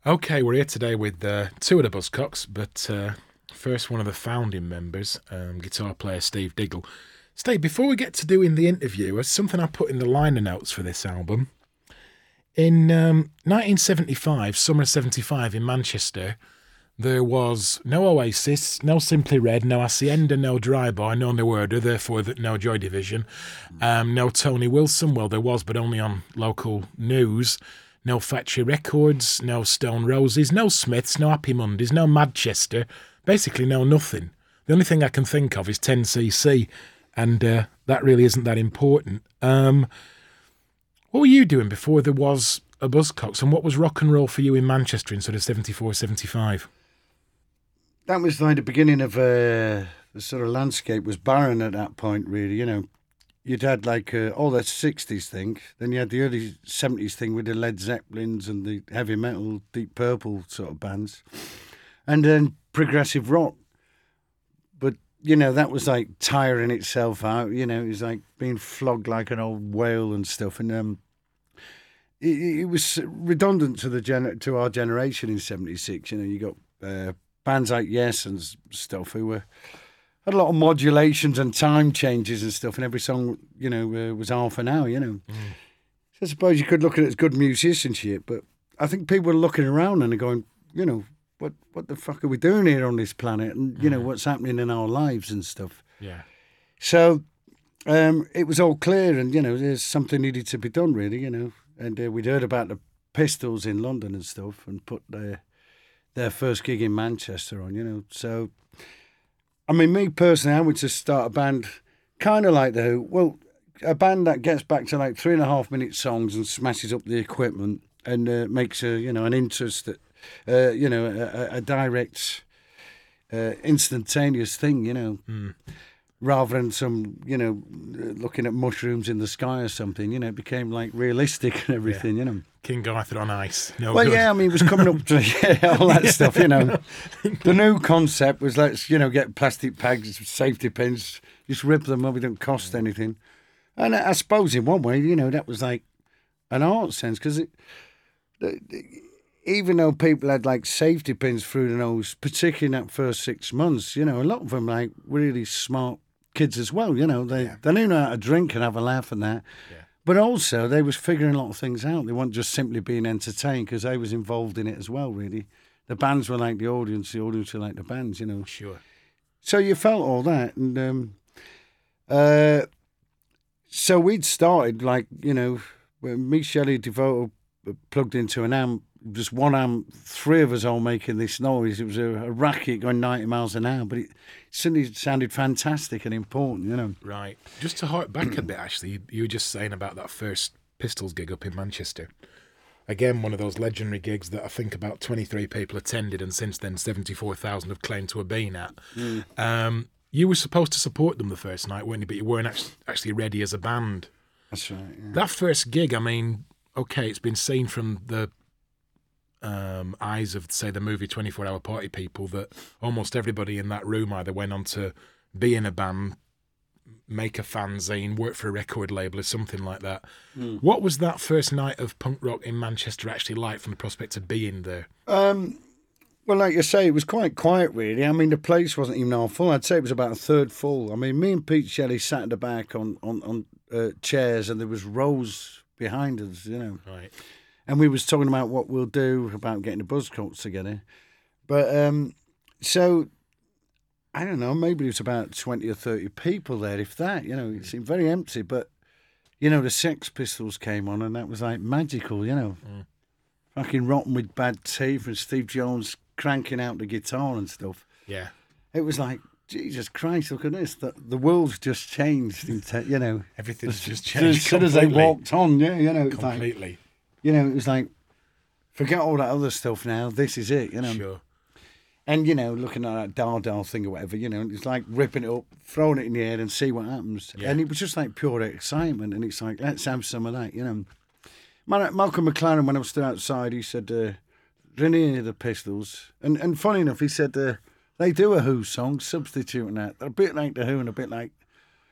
Okay, we're here today with two of the Buzzcocks, but first one of the founding members, guitar player Steve Diggle. Steve, before we get to doing the interview, there's something I put in the liner notes for this album. In 1975, summer 75 in Manchester, there was no Oasis, no Simply Red, no Hacienda, no Dry Boy, no New Order, therefore no Joy Division, no Tony Wilson, well there was, but only on local news, no Factory Records, no Stone Roses, no Smiths, no Happy Mondays, no Manchester, basically no nothing. The only thing I can think of is 10cc, and that really isn't that important. What were you doing before there was a Buzzcocks, and what was rock and roll for you in Manchester in sort of 74, 75? That was like the beginning of the sort of landscape was barren at that point, really. You know, you'd had like all that 60s thing, then you had the early 70s thing with the Led Zeppelins and the heavy metal, Deep Purple sort of bands, and then progressive rock. But, you know, that was like tiring itself out. You know, it was like being flogged like an old whale and stuff. And it was redundant to our generation in 76. You know, you got bands like Yes and stuff who had a lot of modulations and time changes and stuff, and every song, you know, was half an hour, you know. So I suppose you could look at it as good musicianship, but I think people are looking around and they're going, you know, what the fuck are we doing here on this planet? And, you know, what's happening in our lives and stuff. Yeah. So it was all clear and, you know, there's something needed to be done, really, you know. And we'd heard about the Pistols in London and stuff and put their first gig in Manchester on, you know. So, I mean, me personally, I would just start a band kind of like The Who. Well, a band that gets back to like 3.5-minute songs and smashes up the equipment and makes an interest that, a direct, instantaneous thing, you know. Rather than some, you know, looking at mushrooms in the sky or something, you know, it became like realistic and everything, you know. King Arthur on ice. No Well, good. yeah, I mean, it was coming up to all that stuff, you know. The new concept was let's, you know, get plastic bags, safety pins, just rip them up, it don't cost anything. And I suppose in one way, you know, that was like an art sense, because even though people had like safety pins through the nose, particularly in that first 6 months, you know, a lot of them like really smart kids as well, you know. They knew how to drink and have a laugh and that. Yeah. But also, they was figuring a lot of things out. They weren't just simply being entertained, because they was involved in it as well, really. The bands were like the audience were like the bands, you know. Sure. So you felt all that. And so we'd started, like, you know, when me, Shelley, Devoto plugged into an amp, just one amp, three of us all making this noise. It was a racket going 90 miles an hour, but it suddenly sounded fantastic and important, you know. Right. Just to hark back a bit, actually, you were just saying about that first Pistols gig up in Manchester. Again, one of those legendary gigs that I think about 23 people attended, and since then 74,000 have claimed to have been at. You were supposed to support them the first night, weren't you? But you weren't actually ready as a band. That's right, yeah. That first gig, I mean, okay, it's been seen from the eyes of, say, the movie 24 Hour Party people that almost everybody in that room either went on to be in a band, make a fanzine, work for a record label or something like that. What was that first night of punk rock in Manchester actually like from the prospect of being there? Well, like you say, it was quite quiet, really. I mean, the place wasn't even half full. I'd say it was about a third full. I mean, me and Pete Shelley sat at the back on chairs, and there was rows behind us, you know. Right. And we was talking about what we'll do about getting the Buzzcocks together. But, so, I don't know, maybe it was about 20 or 30 people there, if that, you know. It seemed very empty, but, you know, the Sex Pistols came on, and that was, like, magical, you know. Fucking Rotten with Bad Teeth and Steve Jones cranking out the guitar and stuff. Yeah. It was like, Jesus Christ, look at this. The world's just changed, you know. Everything's just changed As soon as they walked on, yeah, you know. Completely. Like, you know, it was like, forget all that other stuff now. This is it, you know. Sure. And, you know, looking at that Dardar thing or whatever, you know, it's like ripping it up, throwing it in the air and see what happens. Yeah. And it was just like pure excitement. And it's like, let's have some of that, you know. Malcolm McLaren, when I was still outside, he said, Renier, the Pistols. And funny enough, he said, they do a Who song, substituting that. They're a bit like the Who and a bit like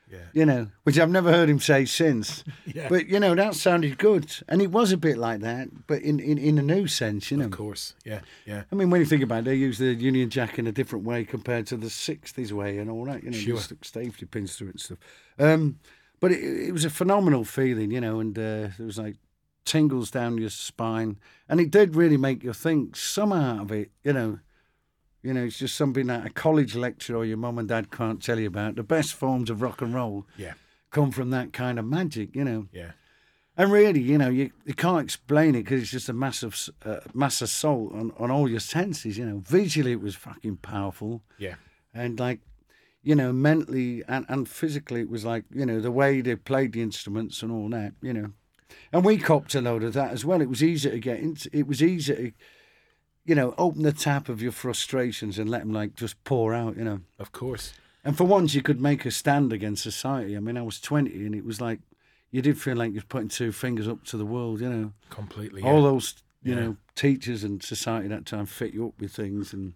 Yeah. Which I've never heard him say since. Yeah. But, that sounded good. And it was a bit like that, but in a new sense, Of course, yeah. I mean, when you think about it, they use the Union Jack in a different way compared to the 60s way and all that, Sure. You stuck safety pins through it and stuff. But it was a phenomenal feeling, and there was like tingles down your spine. And it did really make you think some out of it, it's just something that a college lecture or your mum and dad can't tell you about. The best forms of rock and roll come from that kind of magic, Yeah. And really, you can't explain it because it's just a mass assault on all your senses, Visually, it was fucking powerful. Yeah. And mentally and physically, it was like, the way they played the instruments and all that, And we copped a load of that as well. It was easy to get into. It was easy to, open the tap of your frustrations and let them just pour out, Of course. And for once, you could make a stand against society. I mean, I was 20, and it was like you did feel like you're putting two fingers up to the world, Completely. All those, teachers and society that time fit you up with things, and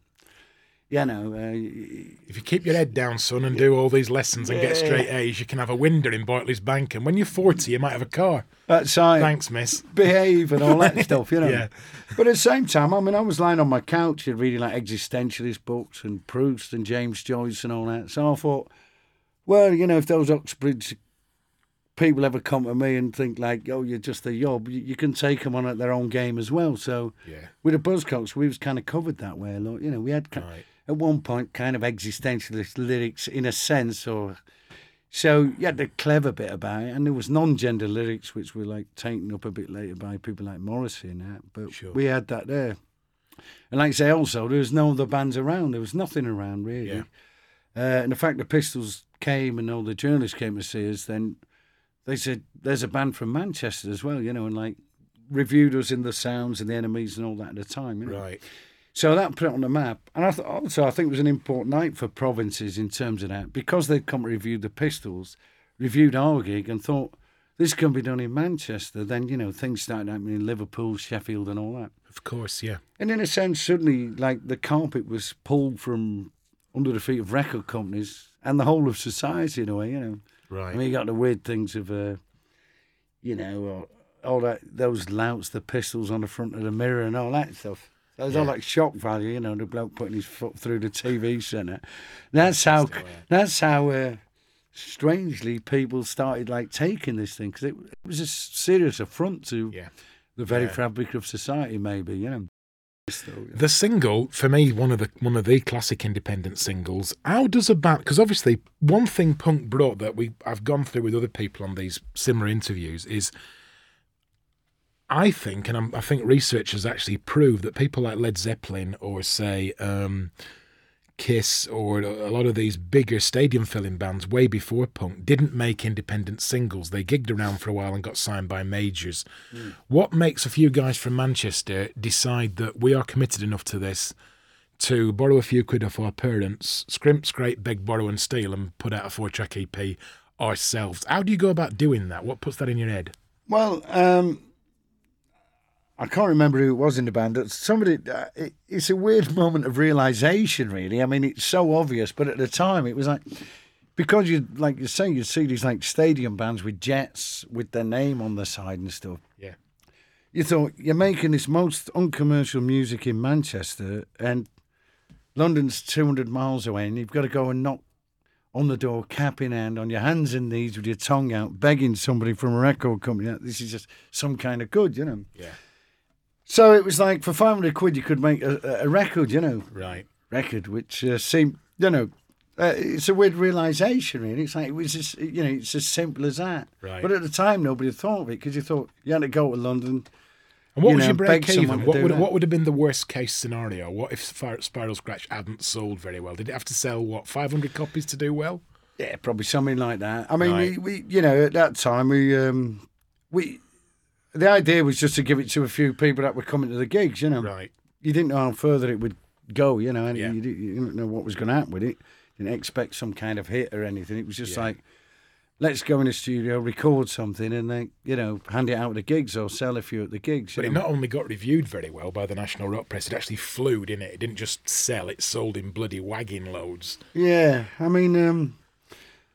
if you keep your head down, son, and do all these lessons and get straight A's, you can have a window in Bartley's Bank, and when you're 40, you might have a car. That's right. Thanks, miss. Behave and all that stuff, Yeah. But at the same time, I mean, I was lying on my couch and reading like existentialist books and Proust and James Joyce and all that. So I thought, well, if those Oxbridge people ever come to me and think like, oh, you're just a yob, you can take them on at their own game as well. So with the Buzzcocks, we was kind of covered that way a lot. We had at one point kind of existentialist lyrics in a sense, so you had the clever bit about it, and there was non-gender lyrics which were like taken up a bit later by people like Morrissey and that, but we had that there. And like I say, also there was no other bands around. There was nothing around really. And the fact the Pistols came and all the journalists came to see us, then they said there's a band from Manchester as well, and like reviewed us in the Sounds and the Enemies and all that at the time. Right. So that put it on the map. And I think it was an important night for provinces in terms of that, because they'd come to review the Pistols, reviewed our gig and thought, this can be done in Manchester. Then, things started happening in Liverpool, Sheffield and all that. Of course, yeah. And in a sense, suddenly, like, the carpet was pulled from under the feet of record companies and the whole of society in a way, Right. I mean, you got the weird things of, all that, those louts, the Pistols on the front of the Mirror and all that stuff. So it's all like shock value, the bloke putting his foot through the TV centre. That's how strangely people started like taking this thing, because it was a serious affront to the very fabric of society, maybe, The single, for me, one of the classic independent singles. How does a band? Because obviously, one thing punk brought that I've gone through with other people on these similar interviews is, I think, and I think research has actually proved that people like Led Zeppelin or say Kiss or a lot of these bigger stadium-filling bands way before punk didn't make independent singles. They gigged around for a while and got signed by majors. What makes a few guys from Manchester decide that we are committed enough to this to borrow a few quid off our parents, scrimp, scrape, beg, borrow and steal, and put out a 4-track EP ourselves? How do you go about doing that? What puts that in your head? Well, I can't remember who it was in the band. Somebody. It's a weird moment of realisation, really. I mean, it's so obvious, but at the time, it was like, because you see these like stadium bands with jets with their name on the side and stuff. Yeah. You thought you're making this most uncommercial music in Manchester, and London's 200 miles away, and you've got to go and knock on the door, cap in hand, on your hands and knees with your tongue out, begging somebody from a record company. This is just some kind of good, Yeah. So it was like, for 500 quid, you could make a record, Right. Record, which seemed, it's a weird realisation, really. It's like, it was just, it's as simple as that. Right. But at the time, nobody thought of it, because you thought you had to go to London. And what was your break beg even? someone to do What would have been the worst case scenario? What if Spiral Scratch hadn't sold very well? Did it have to sell, 500 copies to do well? Yeah, probably something like that. I mean, Right. we at that time, the idea was just to give it to a few people that were coming to the gigs, Right. You didn't know how further it would go, and Yeah. you didn't know what was going to happen with it. You didn't expect some kind of hit or anything. It was just like, let's go in the studio, record something, and then, hand it out at the gigs or sell a few at the gigs. But it not only got reviewed very well by the National Rock Press, it actually flew, didn't it? It didn't just sell, it sold in bloody wagon loads. Yeah, I mean,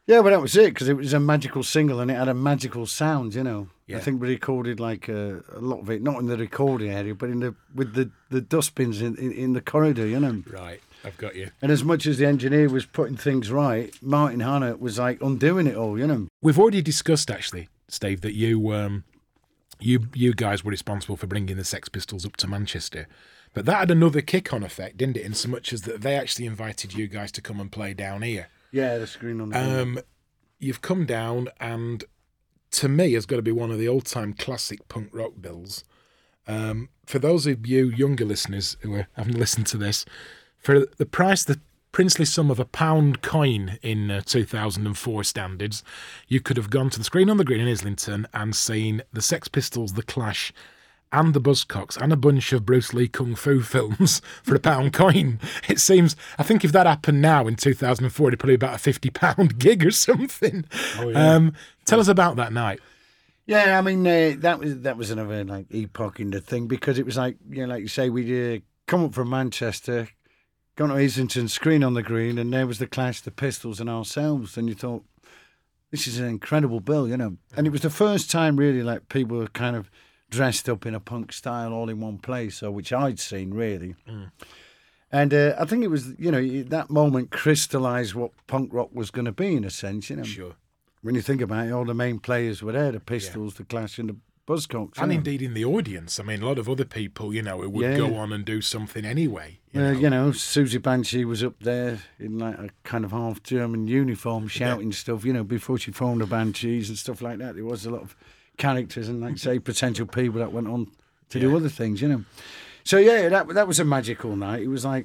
Yeah, well, that was it, because it was a magical single and it had a magical sound, you know. Yeah. I think we recorded like a lot of it, not in the recording area, but with the dustbins in the corridor, you know. Right, I've got you. And as much as the engineer was putting things right, Martin Hanna was like undoing it all, you know. We've already discussed, actually, Steve, that you guys were responsible for bringing the Sex Pistols up to Manchester. But that had another kick-on effect, didn't it? In so much as that they actually invited you guys to come and play down here. Yeah, the screen on the You've come down, and to me, has got to be one of the old-time classic punk rock bills. For those of you younger listeners who haven't listened to this, for the price, the princely sum of £1 coin in 2004 standards, you could have gone to the Screen on the Green in Islington and seen the Sex Pistols, the Clash, and the Buzzcocks, and a bunch of Bruce Lee kung fu films for £1 coin. It seems, I think if that happened now in 2004, it'd probably be about a £50 gig or something. Oh, yeah. Tell us about that night. Yeah, I mean, that was another like epoch in the thing, because it was like, you know, like you say, we'd come up from Manchester, gone to Islington, Screen on the Green, and there was the Clash, the Pistols, and ourselves, and you thought, this is an incredible bill, you know. And it was the first time really like people were kind of dressed up in a punk style all in one place, so which I'd seen really. And I think it was, you know, that moment crystallised what punk rock was going to be in a sense, you know. Sure. When you think about it, all the main players were there, the Pistols, the Clash and the Buzzcocks. And indeed in the audience. I mean, a lot of other people, you know, would go on and do something anyway. You know, Susie Banshee was up there in like a kind of half German uniform shouting stuff, you know, before she formed the Banshees and stuff like that. There was a lot of characters and, like say, potential people that went on to do other things, you know. So, yeah, that was a magical night. It was like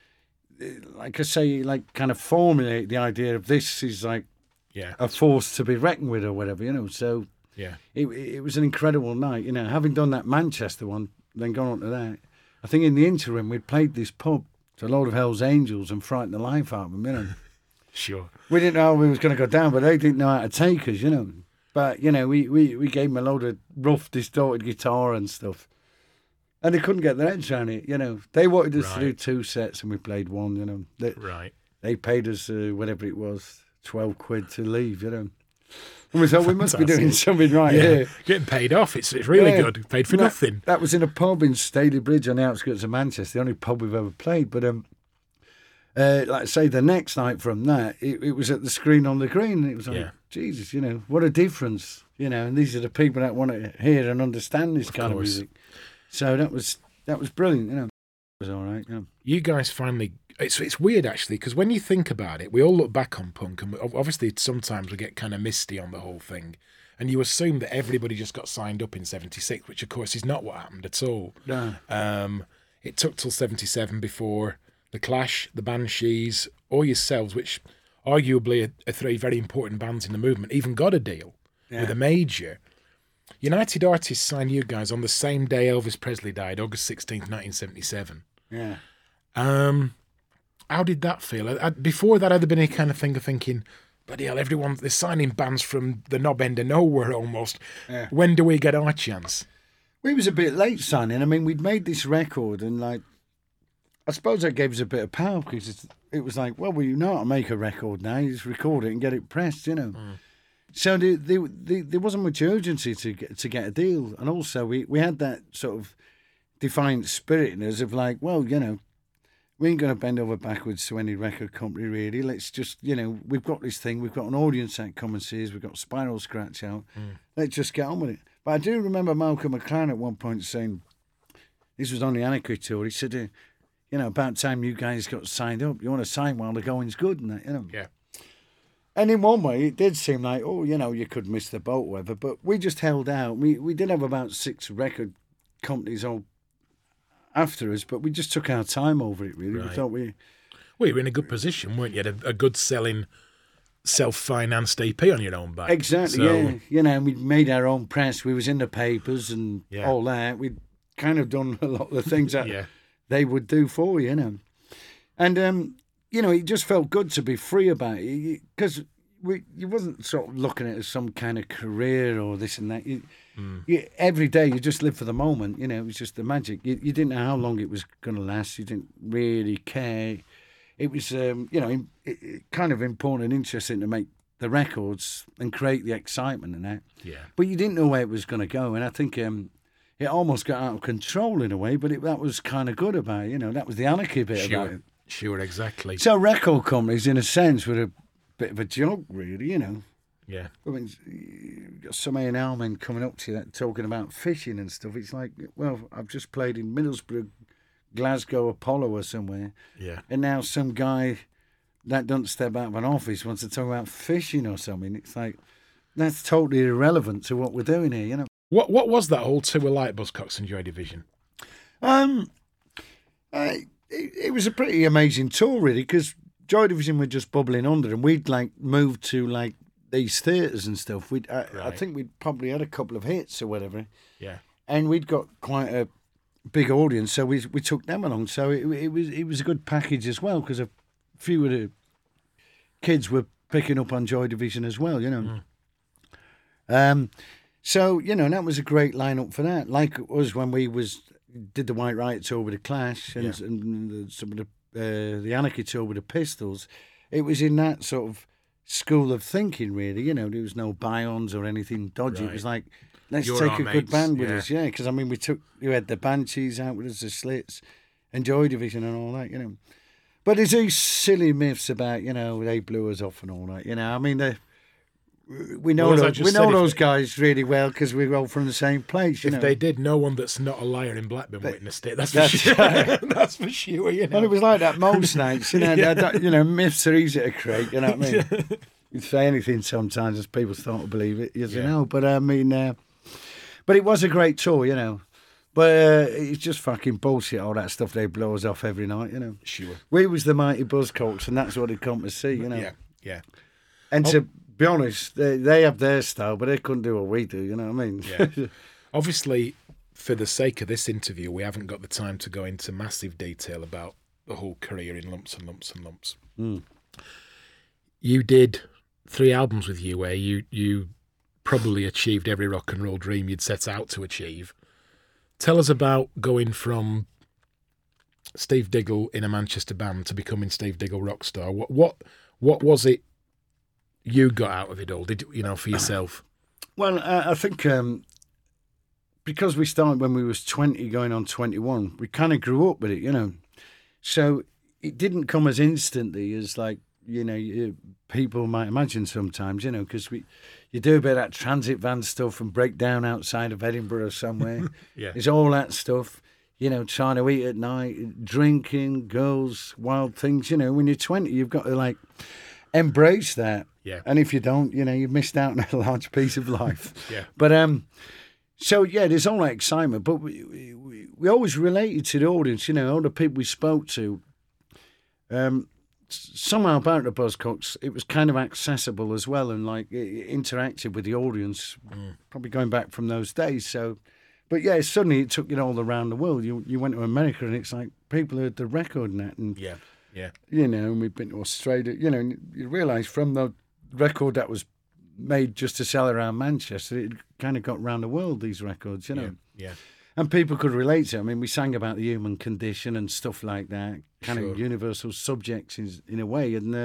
I say, like kind of formulate the idea of this is like a force to be reckoned with or whatever, you know. So it was an incredible night, you know. Having done that Manchester one, then gone on to that, I think in the interim we'd played this pub to a load of Hell's Angels and frightened the life out of them, you know. Sure. We didn't know how we was going to go down, but they didn't know how to take us, you know. But, you know, we gave them a load of rough, distorted guitar and stuff. And they couldn't get their heads around it, you know. They wanted us to do 2 sets and we played one, you know. They paid us, whatever it was, 12 quid to leave, you know. And we thought we must be doing something right here. Getting paid off, it's really good. Paid for nothing. That was in a pub in Staley Bridge on the outskirts of Manchester, the only pub we've ever played. But, like I say, the next night from that, it was at the Screen on the Green. And it was like, Jesus, you know, what a difference, you know. And these are the people that want to hear and understand this kind of music. So that was brilliant, you know. It was all right, yeah. You guys finally... It's weird, actually, because when you think about it, we all look back on punk, and obviously sometimes we get kind of misty on the whole thing, and you assume that everybody just got signed up in 76, which, of course, is not what happened at all. No. It took till 77 before the Clash, the Banshees, or yourselves, which arguably are 3 very important bands in the movement, even got a deal with a major. United Artists signed you guys on the same day Elvis Presley died, August 16th, 1977. Yeah. How did that feel? Before that, had there been any kind of thing of thinking, bloody hell, they're signing bands from the knob end of nowhere almost. Yeah. When do we get our chance? We was a bit late signing. I mean, we'd made this record and, like, I suppose that gave us a bit of power because it was like, well, you know how to make a record now. You just record it and get it pressed, you know. So there wasn't much urgency to get a deal. And also, we had that sort of defiant spirit in us of like, well, you know, we ain't going to bend over backwards to any record company, really. Let's just, you know, we've got this thing. We've got an audience that come and sees. We've got Spiral Scratch out. Let's just get on with it. But I do remember Malcolm McLaren at one point saying, this was on the Anarchy tour, he said, you know, about time you guys got signed up. You want to sign while the going's good and that, you know. Yeah. And in one way, it did seem like, oh, you know, you could miss the boat or whatever. But we just held out. We did have about 6 record companies all after us, but we just took our time over it, really. Right. We thought Well, you were in a good position, weren't you? You had a good selling, self-financed EP on your own back. Exactly, yeah. You know, and we'd made our own press. We was in the papers and all that. We'd kind of done a lot of the things that they would do for you, you know. And, you know, it just felt good to be free about it because you wasn't sort of looking at it as some kind of career or this and that. Every day you just live for the moment, you know. It was just the magic. You didn't know how long it was going to last. You didn't really care. It was, you know, kind of important and interesting to make the records and create the excitement and that. Yeah. But you didn't know where it was going to go, and I think it almost got out of control in a way. But that was kind of good about it, That was the anarchy bit about it. Sure, exactly. So record companies, in a sense, were a bit of a joke, really, Yeah. I mean, you've got some A&R men coming up to you talking about fishing and stuff. It's like, well, I've just played in Middlesbrough, Glasgow, Apollo or somewhere. Yeah. And now some guy that doesn't step out of an office wants to talk about fishing or something. It's like, that's totally irrelevant to what we're doing here, What was that whole tour like, Buzzcocks and Joy Division? It was a pretty amazing tour, really, because Joy Division were just bubbling under, and we'd moved to these theatres and stuff. I think we'd probably had a couple of hits or whatever. Yeah. And we'd got quite a big audience, so we took them along. So it was a good package as well, because a few of the kids were picking up on Joy Division as well, So that was a great lineup for that. Like it was when we did the White Riot tour with the Clash and some of the Anarchy tour with the Pistols. It was in that sort of school of thinking, really. There was no Bions or anything dodgy. Right. It was like, let's take a good band with us, because you had the Banshees out with us, the Slits, and Joy Division and all that, But there's these silly myths about, they blew us off and all that, I mean, we know those guys really well because we're all from the same place. If they did, no one that's not a liar in Blackburn witnessed it. That's for sure. That's for sure. Well, it was like that most nights. Myths are easy to create. You know what I mean? You'd say anything sometimes, as people start to believe it. But I mean, but it was a great tour. But it's just fucking bullshit. All that stuff they blow us off every night. Sure. We was the mighty Buzzcocks, and that's what they'd come to see. Yeah. And to be honest, they have their style, but they couldn't do what we do, you know what I mean? Yeah. Obviously, for the sake of this interview, we haven't got the time to go into massive detail about the whole career in lumps and lumps and lumps. Mm. You did 3 albums with you where you probably achieved every rock and roll dream you'd set out to achieve. Tell us about going from Steve Diggle in a Manchester band to becoming Steve Diggle Rockstar. What was it you got out of it all, for yourself? Well, I think because we started when we was 20 going on 21, we kind of grew up with it, So it didn't come as instantly as people might imagine sometimes, because you do a bit of that transit van stuff and break down outside of Edinburgh somewhere. Yeah. It's all that stuff, trying to eat at night, drinking, girls, wild things, when you're 20, you've got to embrace that. Yeah. And if you don't, you've missed out on a large piece of life. Yeah. But there's all that excitement. But we always related to the audience, all the people we spoke to. Somehow about the Buzzcocks, it was kind of accessible as well and interactive with the audience, probably going back from those days. So, but suddenly it took you all around the world. You went to America and it's like people heard the record and that. And, yeah. And we've been to Australia, and you realise from the record that was made just to sell around Manchester, it kind of got around the world, these records, Yeah. And people could relate to it. I mean, we sang about the human condition and stuff like that, kind of universal subjects in a way, and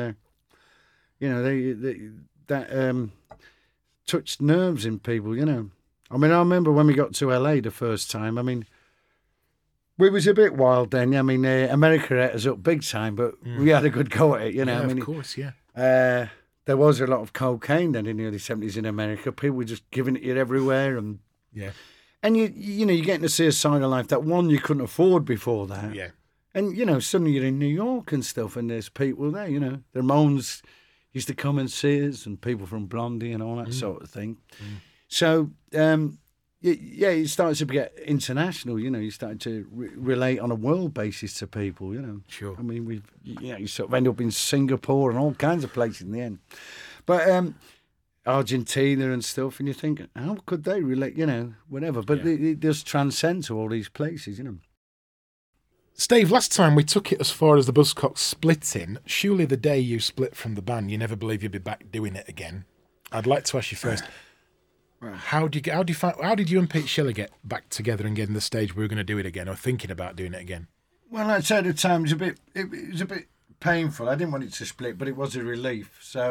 that touched nerves in people, I mean, I remember when we got to LA the first time, I mean, we was a bit wild then. I mean, America ate us up big time, but we had a good go at it, Yeah, I mean, of course, yeah. There was a lot of cocaine then in the early 70s in America. People were just giving it everywhere, and you're getting to see a side of life that one you couldn't afford before that. Yeah. And suddenly you're in New York and stuff, and there's people there. The Ramones used to come and see us, and people from Blondie and all that sort of thing. So it started to get international. You started to relate on a world basis to people. Sure. I mean, you sort of end up in Singapore and all kinds of places in the end, but Argentina and stuff, and you think, how could they relate? Whatever. But it does transcend to all these places. Steve, last time we took it as far as the Buzzcocks splitting. Surely the day you split from the band, you never believe you'd be back doing it again. I'd like to ask you first. How did you and Pete Schiller get back together and get in the stage we were going to do it again, or thinking about doing it again? Well, I'd say at the time it was a bit painful. I didn't want it to split, but it was a relief. So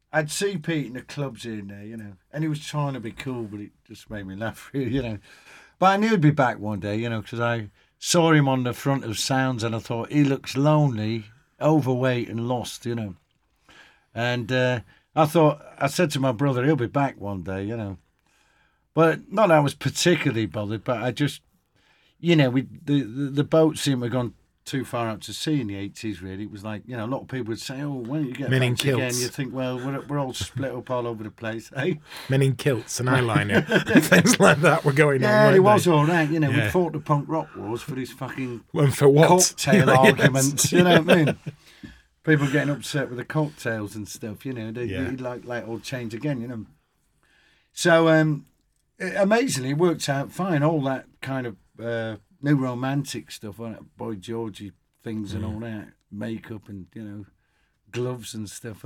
I'd see Pete in the clubs here and there, you know, and he was trying to be cool, but it just made me laugh, really, you know. But I knew he'd be back one day, you know, because I saw him on the front of Sounds and I thought, he looks lonely, overweight and lost, you know. And I said to my brother, he'll be back one day, you know. But not that I was particularly bothered, but I just, you know, the boat seemed to have gone too far out to sea in the 80s, really. It was like, you know, a lot of people would say, oh, when you get Men in back again, kilts. you think, well, we're all split up all over the place, eh? Men in kilts and eyeliner, things like that were going on. Yeah, weren't it was they? all right, you know. Yeah. We fought the punk rock wars for these fucking And for what? cocktail Yes. arguments, you know what I mean? People getting upset with the cocktails and stuff, you know. They like all change again, you know. So, amazingly, it worked out fine. All that kind of new romantic stuff, Boy Georgie things and all that, makeup and, you know, gloves and stuff,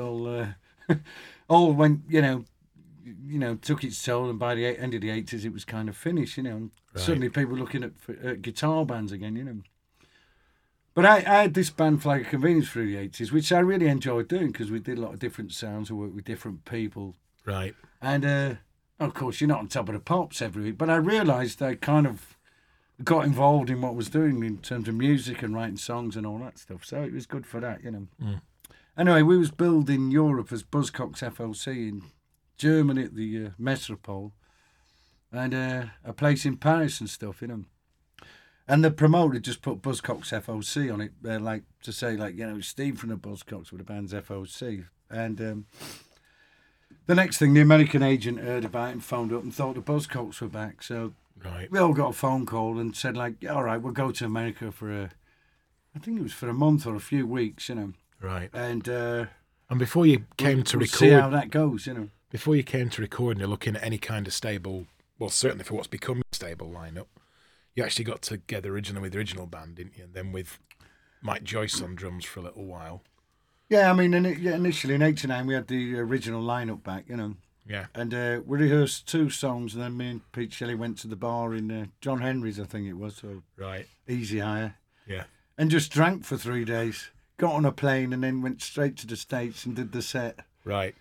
all went, you know, took its toll, and by the end of the 80s, it was kind of finished, you know. And suddenly people looking at guitar bands again, you know. But I had this band, Flag of Convenience, through the 80s, which I really enjoyed doing because we did a lot of different sounds, we worked with different people. Right. And, of course, you're not on top of the pops every week, but I realised I kind of got involved in what I was doing in terms of music and writing songs and all that stuff. So it was good for that, you know. Anyway, we was building Europe as Buzzcocks FLC in Germany at the Metropole and a place in Paris and stuff, you know. And the promoter just put Buzzcocks FOC on it, like to say, like, you know, Steve from the Buzzcocks with the band's FOC. And the next thing, the American agent heard about it and phoned up and thought the Buzzcocks were back. So Right. we all got a phone call and said, like, all right, we'll go to America I think it was for a month or a few weeks, you know. Right. And before you came to we'll see how record, that goes, you know. before you came to record, and you're looking at any kind of stable, well, certainly for what's become a stable lineup, you actually got together originally with the original band, didn't you? And then with Mike Joyce on drums for a little while. Yeah, I mean, initially in '89 we had the original lineup back, you know. Yeah. And we rehearsed 2 songs, and then me and Pete Shelley went to the bar in John Henry's, I think it was, so Right. easy hire, Yeah. and just drank for 3 days. Got on a plane and then went straight to the States and did the set Right.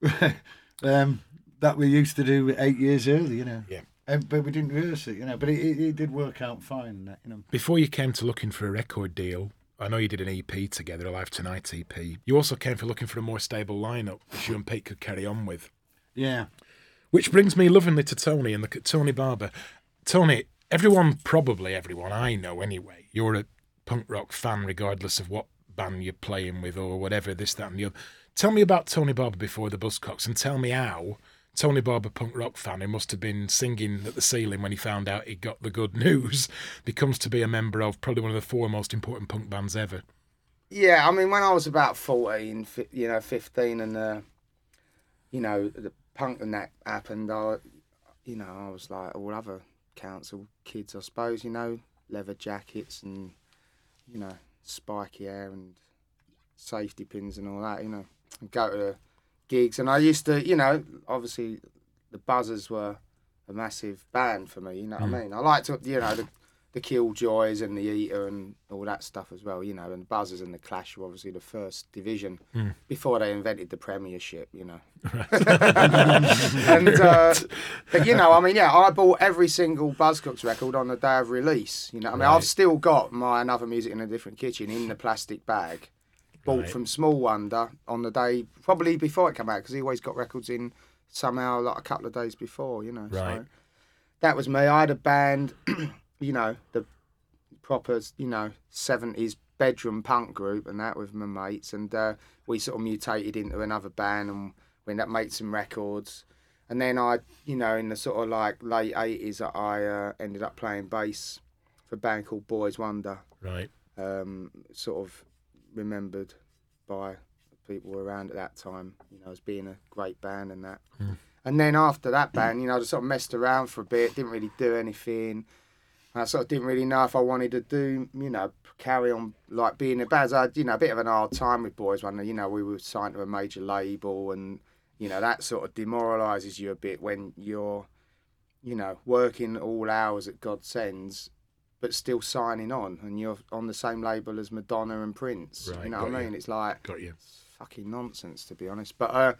that we used to do 8 years early, you know. Yeah. But we didn't rehearse it, you know. But it did work out fine, that, you know. Before you came to looking for a record deal, I know you did an EP together, a Live Tonight EP. You also came for looking for a more stable lineup that you and Pete could carry on with. Yeah. Which brings me lovingly to Tony and Tony Barber. Tony, probably everyone I know anyway, you're a punk rock fan regardless of what band you're playing with or whatever, this, that and the other. Tell me about Tony Barber before the Buzzcocks and tell me how Tony Barber, punk rock fan who must have been singing at the ceiling when he found out he got the good news, becomes to be a member of probably one of the 4 most important punk bands ever. Yeah, I mean, when I was about 14, 15, and, you know, the punk and that happened, I was like all other council kids, I suppose, you know, leather jackets and, you know, spiky hair and safety pins and all that, you know, and go to the gigs. And I used to, you know, obviously the Buzzers were a massive band for me, you know what I mean? I liked, you know, the Killjoys and the Eater and all that stuff as well, you know, and the Buzzers and the Clash were obviously the first division before they invented the Premiership, you know. But, you know, I mean, yeah, I bought every single Buzzcocks record on the day of release, you know. I mean, I've still got my Another Music in a Different Kitchen in the plastic bag, bought from Small Wonder on the day, probably before it came out, because he always got records in somehow like a couple of days before, you know. Right. So that was me. I had a band, you know, the proper, you know, 70s bedroom punk group and that with my mates. And we sort of mutated into another band and we ended up making some records. And then I, you know, in the sort of like late 80s, I ended up playing bass for a band called Boys Wonder. Right. Sort of remembered by people around at that time, you know, as being a great band and that. And then after that band, you know, I just sort of messed around for a bit, didn't really do anything. And I sort of didn't really know if I wanted to do, you know, carry on like being a band. I had, you know, a bit of an hard time with Boys Wonder. You know, we were signed to a major label and, you know, that sort of demoralises you a bit when you're, you know, working all hours that God sends, but still signing on, and you're on the same label as Madonna and Prince. Right, you know what I mean? you. It's like Got you. fucking nonsense, to be honest. But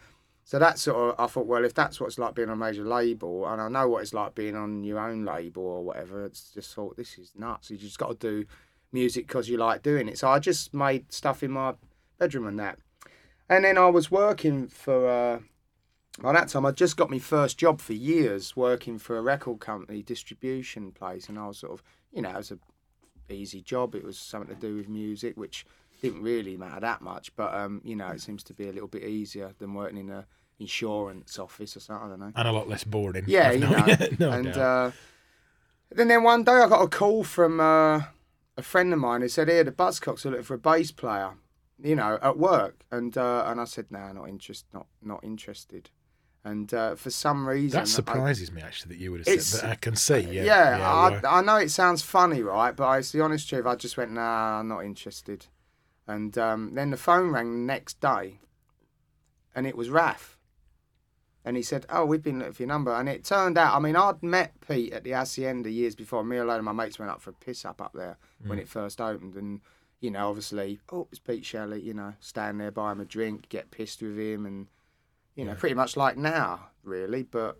So that sort of, I thought, well, if that's what it's like being on a major label, and I know what it's like being on your own label or whatever, it's just thought, this is nuts. You just got to do music because you like doing it. So I just made stuff in my bedroom and that. And then I was working for, by that time, I'd just got my first job for years, working for a record company, distribution place. And I was sort of, it was an easy job. It was something to do with music, which didn't really matter that much. But, it seems to be a little bit easier than working in a insurance office or something, I don't know. And a lot less boring. Yeah, no and doubt. then one day I got a call from a friend of mine who said, "Here, the Buzzcocks are looking for a bass player, at work." And I said, "No, not interested." And for some reason, That surprises me actually that you would have said that. I can see. I know it sounds funny, right? But it's the honest truth. I just went, "Nah, I'm not interested." And then the phone rang the next day, and it was Raf. And he said, "Oh, we've been looking for your number." And it turned out, I'd met Pete at the Hacienda years before. Me and a load of my mates went up for a piss up there when it first opened. And, obviously, it's Pete Shelley, stand there, buy him a drink, get pissed with him. And, pretty much like now, really. But,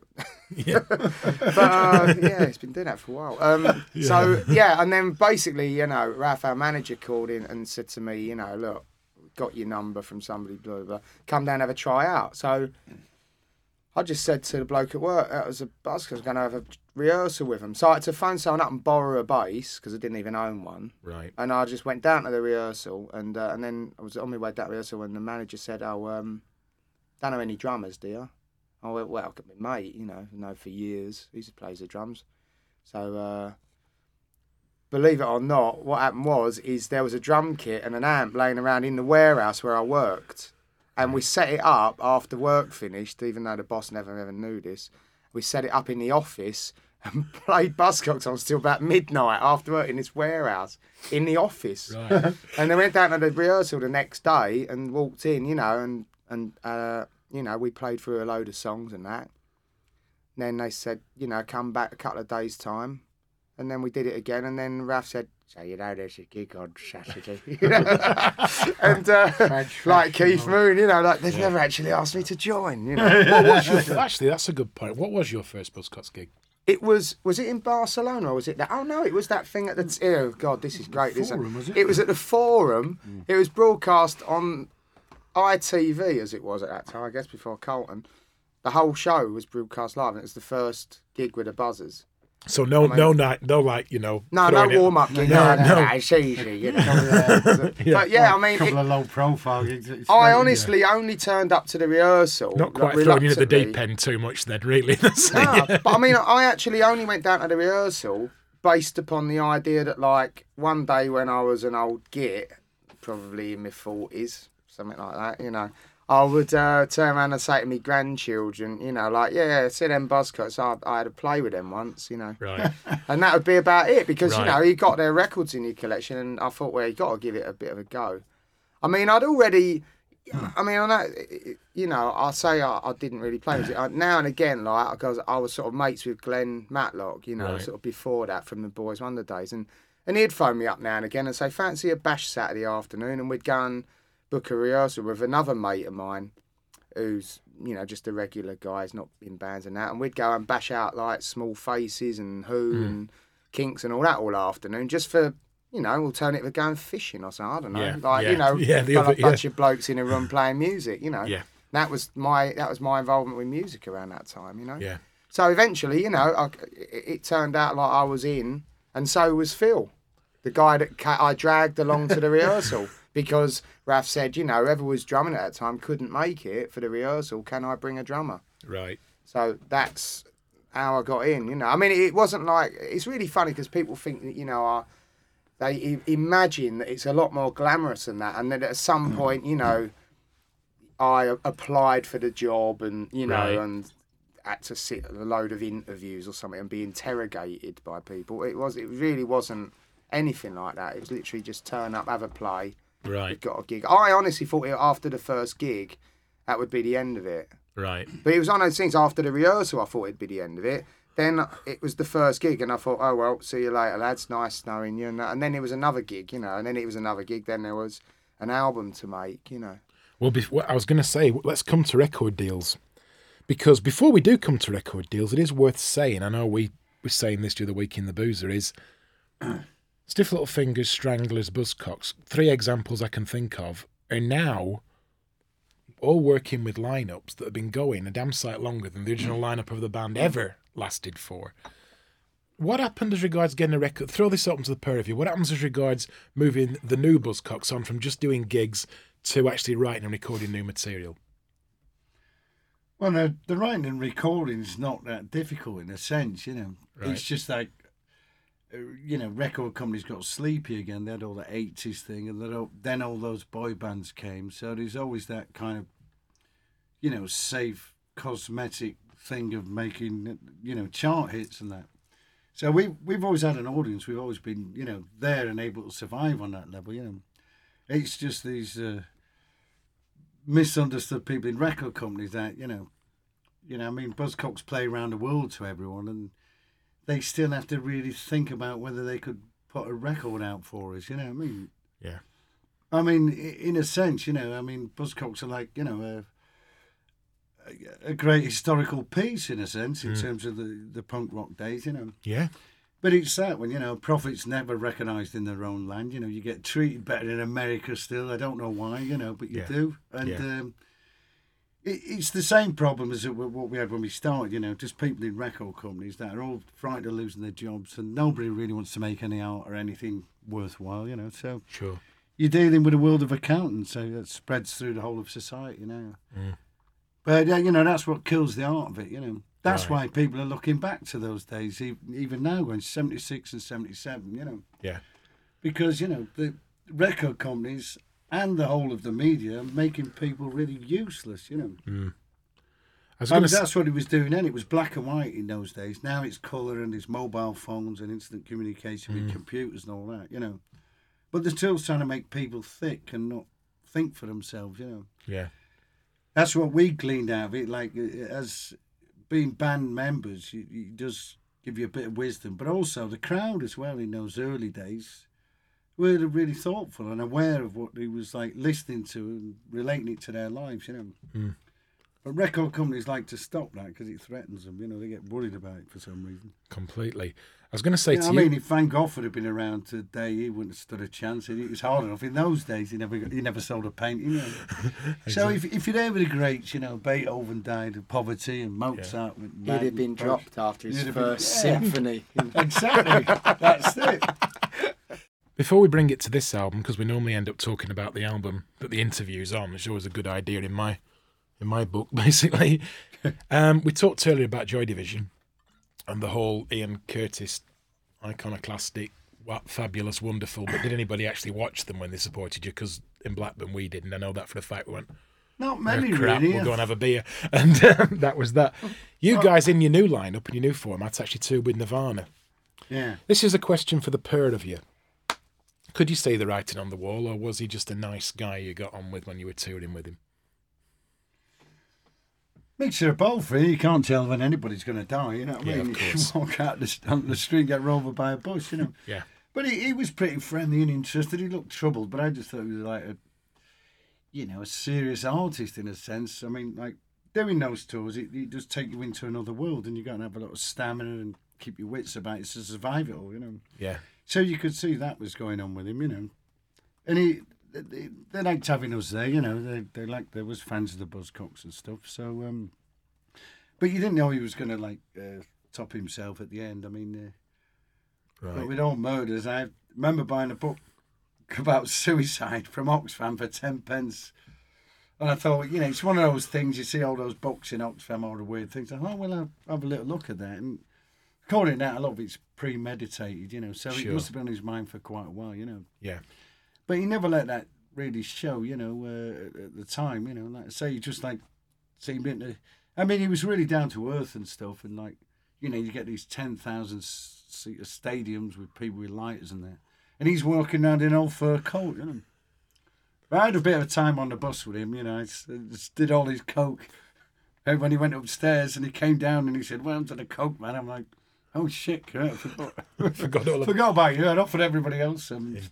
he's been doing that for a while. So, and then basically, Raf, our manager, called in and said to me, "Look, got your number from somebody, blah, blah, blah. Come down and have a try out." So I just said to the bloke at work, that was a buzz, because I was going to have a rehearsal with him. So I had to phone someone up and borrow a bass, because I didn't even own one. Right. And I just went down to the rehearsal, and then I was on my way down to the rehearsal, and the manager said, don't know any drummers, do you? I went, well, I've got my mate, know for years. He plays the drums. So, believe it or not, what happened is there was a drum kit and an amp laying around in the warehouse where I worked. And we set it up after work finished, even though the boss never ever knew this. We set it up in the office and played Buzzcocks on till about midnight after work in this warehouse, in the office. Right. And then went down to the rehearsal the next day and walked in, and we played through a load of songs and that. And then they said, come back a couple of days' time. And then we did it again, and then Raf said, "So there's a gig on Saturday," and like Keith Moon, they've never actually asked me to join. What was actually, that's a good point. What was your first Buzzcocks gig? It was it in Barcelona or was it that? Oh no, it was that thing at the. Oh God, this is great. Forum, was it? It was at the Forum. It was broadcast on ITV as it was at that time, I guess, before Carlton. The whole show was broadcast live, and it was the first gig with the Buzzers. So no warm up gig. No, it's easy, But a couple of low profile gigs. I honestly only turned up to the rehearsal. Not quite throwing you at the deep end too much, then, really. No, but I actually only went down to the rehearsal based upon the idea that, like, one day when I was an old git, probably in my 40s, something like that, I would turn around and say to me grandchildren, see them Buzzcocks, I had to play with them once, Right. And that would be about it, because, Right. you got their records in your collection, and I thought, well, you got to give it a bit of a go. I'd already, I know, I'll say I didn't really play music. Now and again, because I was sort of mates with Glenn Matlock, Right. sort of before that from the Boys Wonder days, and he'd phone me up now and again and say, fancy a bash Saturday afternoon, and we'd go and book a rehearsal with another mate of mine who's, just a regular guy, he's not in bands and that, and we'd go and bash out like Small Faces and Who and Kinks and all that all afternoon, just for, alternative to going fishing or something, I don't know. A bunch of blokes in a room playing music, Yeah. That was my involvement with music around that time, Yeah. So eventually, it turned out like I was in, and so was Phil, the guy that I dragged along to the rehearsal. Because Raf said, whoever was drumming at that time couldn't make it for the rehearsal. Can I bring a drummer? Right. So that's how I got in, it wasn't like... It's really funny because people think that, they imagine that it's a lot more glamorous than that. And then at some point, I applied for the job and, Right. and had to sit at a load of interviews or something and be interrogated by people. It really wasn't anything like that. It was literally just turn up, have a play. Right. We've got a gig. I honestly thought after the first gig, that would be the end of it. Right. But it was one of those things, after the rehearsal, I thought it'd be the end of it. Then it was the first gig, and I thought, oh, well, see you later, lads. Nice knowing you. And then it was another gig, and then it was another gig. Then there was an album to make, Well, I was going to say, let's come to record deals. Because before we do come to record deals, it is worth saying, I know we were saying this the other week in The Boozer, is Stiff Little Fingers, Stranglers, Buzzcocks, 3 examples I can think of, are now all working with lineups that have been going a damn sight longer than the original lineup of the band ever lasted for. What happened as regards getting a record? Throw this open to the pair of you. What happens as regards moving the new Buzzcocks on from just doing gigs to actually writing and recording new material? Well, the writing and recording is not that difficult in a sense, you know. Right. It's just like, you know, record companies got sleepy again. They had all the 80s thing, and then all those boy bands came. So there's always that kind of, you know, safe, cosmetic thing of making, you know, chart hits and that. So we've always had an audience. We've always been, you know, there and able to survive on that level, you know. It's just these misunderstood people in record companies that, you know, I mean, Buzzcocks play around the world to everyone, and they still have to really think about whether they could put a record out for us, you know what I mean? Yeah. I mean, in a sense, you know, I mean, Buzzcocks are like, you know, a great historical piece in a sense in terms of the punk rock days, you know. Yeah. But it's that when, you know, Prophet's never recognised in their own land, you know, you get treated better in America still. I don't know why, you know, but you do. And it's the same problem as what we had when we started, you know, just people in record companies that are all frightened of losing their jobs, and nobody really wants to make any art or anything worthwhile, you know. So Sure. you're dealing with a world of accountants, so that spreads through the whole of society, you know. But, you know, that's what kills the art of it, you know. That's why people are looking back to those days, even now, going 76 and 77, you know. Yeah. Because, you know, the record companies and the whole of the media are making people really useless, you know. That's what it was doing then. It was black and white in those days. Now it's colour and it's mobile phones and instant communication with computers and all that, you know. But they're still trying to make people thick and not think for themselves, you know. Yeah. That's what we gleaned out of it. Like, as being band members, it does give you a bit of wisdom. But also the crowd as well in those early days were really thoughtful and aware of what they was like listening to and relating it to their lives, you know. But record companies like to stop that because it threatens them. You know, they get worried about it for some reason. Completely. I was going to say to you... I mean, if Van Gogh had been around today, he wouldn't have stood a chance. It was hard enough. In those days, he never sold a painting. You know? Exactly. So if you're there with the greats, you know, Beethoven died of poverty and Mozart... He'd have been dropped after his first symphony. Exactly. That's it. Before we bring it to this album, because we normally end up talking about the album that the interview's on, which is always a good idea in my book, basically. We talked earlier about Joy Division and the whole Ian Curtis iconoclastic, fabulous, wonderful. But did anybody actually watch them when they supported you? Because in Blackburn we did, and I know that for a fact. We went, not many, crap, really. We'll go and have a beer. And that was that. You guys in your new lineup and your new format actually toured with Nirvana. Yeah. This is a question for the pair of you. Could you see the writing on the wall, or was he just a nice guy you got on with when you were touring with him? Mixture of both, really. You can't tell when anybody's going to die, you know what I Yeah, mean? of course. You walk out on the street and get run over by a bus, you know? Yeah. But he was pretty friendly and interested. He looked troubled, but I just thought he was like a serious artist in a sense. I mean, like, doing those tours, it does take you into another world, and you've got to have a lot of stamina and keep your wits about it to survive it all, you know? Yeah. So you could see that was going on with him, you know? And they liked having us there, you know. They was fans of the Buzzcocks and stuff. So, but you didn't know he was going to top himself at the end. I mean, Right. but with all murders, I remember buying a book about suicide from Oxfam for 10 pence, and I thought, you know, it's one of those things. You see all those books in Oxfam, all the weird things. I thought, well, I'll have a little look at that. And according to that, a lot of it's premeditated, you know. So Sure. it must have been on his mind for quite a while, you know. Yeah. But he never let that really show, you know, at the time, you know. Like I say, he just seemed into... I mean, he was really down to earth and stuff, and you know, you get these 10,000-seater stadiums with people with lighters and that. And he's walking around in an old fur coat, you know. But I had a bit of time on the bus with him, you know. I just did all his coke. And when he went upstairs and he came down and he said, "Welcome to the coke, man," I'm like, oh shit, Kurt, I forgot Forgot all about you. I'd offered everybody else some. Indeed.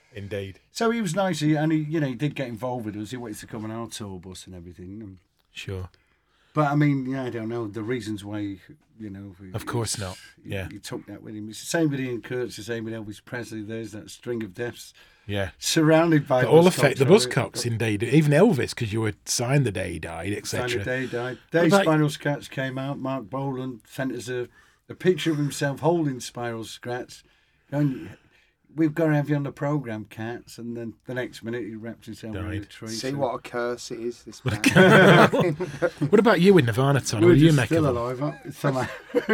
Indeed. So he was nice, and he did get involved with us. He wanted to come on our tour bus and everything. Sure. But I mean, I don't know the reasons why. Of course not. Yeah. He took that with him. It's the same with Ian Curtis, the same with Elvis Presley. There's that string of deaths. Yeah. Surrounded by. They all affect the Buzzcocks, indeed. Even Elvis, because you were signed the day he died, etc. Signed the day he died. Day Spiral Scratch came out. Mark Boland sent us a picture of himself holding Spiral Scratch. Going, we've got to have you on the programme, Cats. And then the next minute he wrapped himself in a tree. See what a curse it is, this man. What about you in Nirvana, Tony? We're you just still alive. Somehow,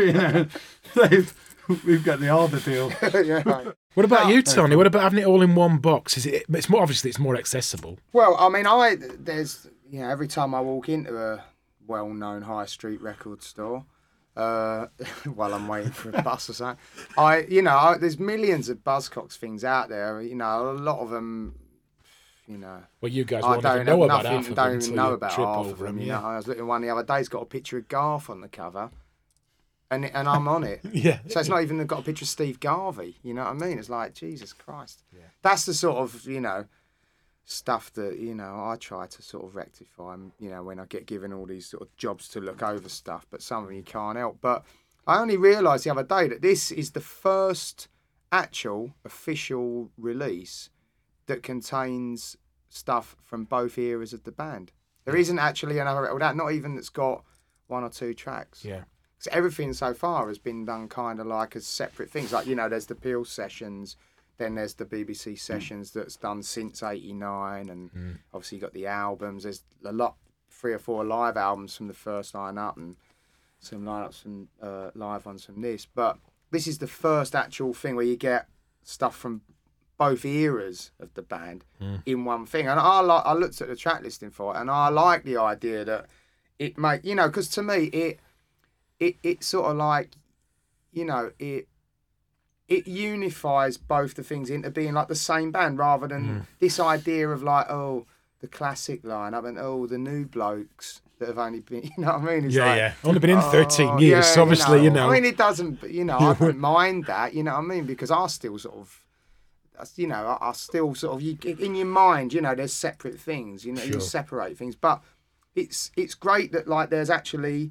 we've got the Arbor deal. Yeah. What about you, Tony? What about having it all in one box? It's more obviously it's more accessible. Well, I mean, there's every time I walk into a well-known high street record store, while I'm waiting for a bus or something, there's millions of Buzzcocks things out there. A lot of them, Well, you guys I won't don't even know have about nothing, half of don't them even until know you about trip half over of them. them. Yeah. I was looking one the other day. It's got a picture of Garth on the cover. And I'm on it. Yeah. So it's not even got a picture of Steve Garvey. You know what I mean? It's like, Jesus Christ. Yeah. That's the sort of, stuff that, I try to sort of rectify, when I get given all these sort of jobs to look over stuff, but some of them you can't help. But I only realised the other day that this is the first actual official release that contains stuff from both eras of the band. There isn't actually another record out, not even that's got one or two tracks. Yeah. So everything so far has been done kind of like as separate things. Like, there's the Peel sessions, then there's the BBC sessions that's done since '89, and obviously you got the albums. There's a lot, 3 or 4 live albums from the first lineup, and some lineups from live ones from this. But this is the first actual thing where you get stuff from both eras of the band in one thing. And I looked at the track listing for it, and I like the idea that it might, because to me it sort of like, it unifies both the things into being like the same band, rather than this idea of like, the classic lineup and the new blokes that have only been, you know what I mean? It's Only been in 13 years, so obviously, I mean, it doesn't, I don't mind that, you know what I mean? Because I still sort of, I still sort of, in your mind, there's separate things, Sure. you separate things, but it's great that like there's actually,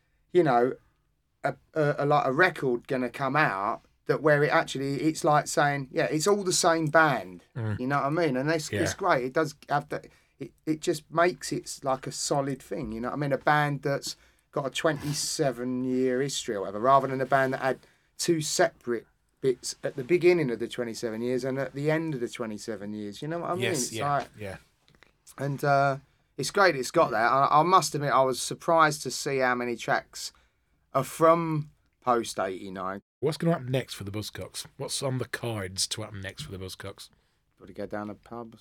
a record gonna come out that where it's like saying, it's all the same band, you know what I mean? And it's great. It does have that. It just makes it like a solid thing, you know what I mean? A band that's got a 27-year history or whatever, rather than a band that had 2 separate bits at the beginning of the 27 years and at the end of the 27 years. You know what I mean? Yes, yeah. And it's great it's got that. I must admit, I was surprised to see how many tracks are from post '89. What's going to happen next for the Buzzcocks? What's on the cards to happen next for the Buzzcocks? Got to go down the pub.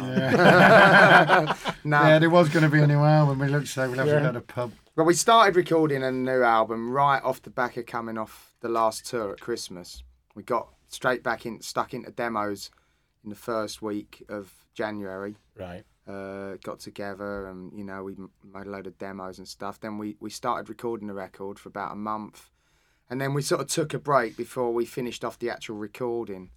Yeah. No. Yeah, there was going to be a new album. We looked so we'll have to go to a pub. Well, we started recording a new album right off the back of coming off the last tour at Christmas. We got straight back stuck into demos in the first week of January. Right. Got together and, we made a load of demos and stuff. Then we started recording the record for about a month. And then we sort of took a break before we finished off the actual recording.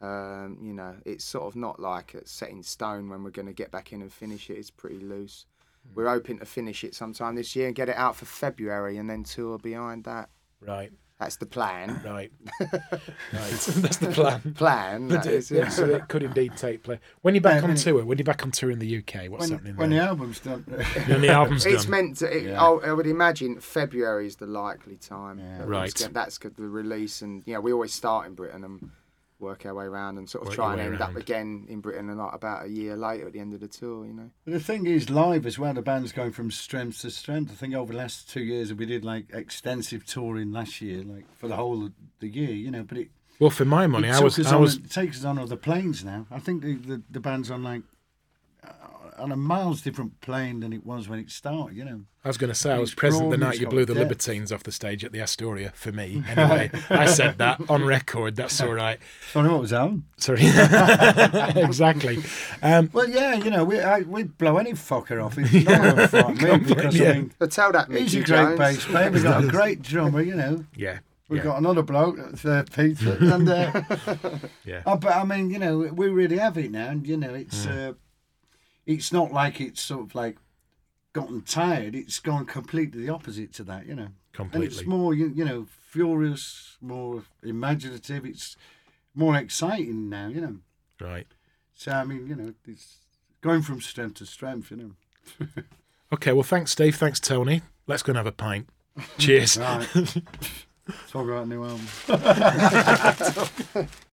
It's sort of not like it's set in stone when we're going to get back in and finish it. It's pretty loose. We're hoping to finish it sometime this year and get it out for February and then tour behind that. Right. That's the plan. Right. That's the plan. That is, yeah. So it could indeed take place. When you're back on tour, when you're back on tour in the UK, what's happening when there? the album's done. When the album's done. It's meant to. I would imagine February is the likely time. Yeah. Right. That's the release, and we always start in Britain and work our way around and sort of try and end up again in Britain and like about a year later at the end of the tour. The thing is, live as well, the band's going from strength to strength. I think over the last 2 years we did like extensive touring last year, like for the whole of the year. But it. Well, for my money, it takes us on other planes now. I think the band's on like on a miles different plane than it was when it started. I was going to say, I was present the night you blew the Libertines off the stage at the Astoria, for me. Anyway, I said that on record, that's all right. Sorry, what was that? Sorry. Exactly. Well, yeah, we'd blow any fucker off. It's not a fuck me, because, But tell that he's Mickey a great Jones. bass player. We've got a great drummer, Yeah. We've Yeah. got another bloke, that's Peter, and Yeah. but I mean, you know, we really have it now, and you know, it's not like it's sort of like gotten tired. It's gone completely the opposite to that, you know. And it's Completely. more, you know, furious, more imaginative. It's more exciting now, you know. Right. So I mean, you know, it's going from strength to strength, you know. Okay, well, thanks, Steve. Thanks, Tony. Let's go and have a pint. Cheers. Right. Talk about a new album.